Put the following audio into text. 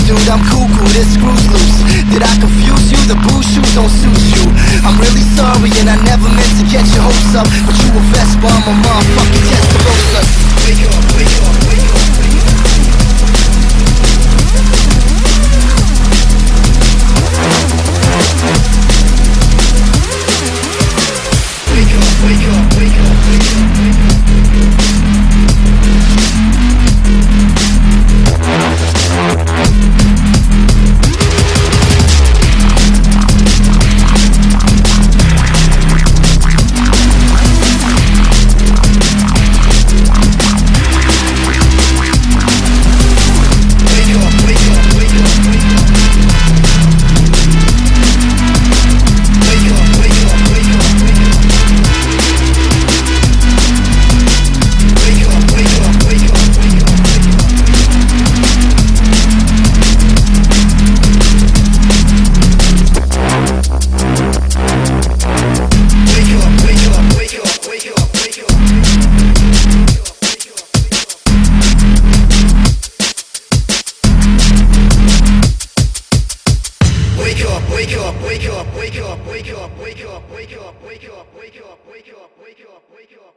dude, I'm cuckoo, this screw's loose. Did I confuse you? The blue shoes don't suit you. I'm really sorry and I never meant to get your hopes up, but you a Vespa, I'm a motherfucking Testarossa. Wake up, wake up, wake up, wake up. Wake up, wake up, wake up, wake up, wake up. Wake up, wake up, wake up, wake up, wake up, wake up, wake up, wake up, wake up, wake up, wake up, wake up.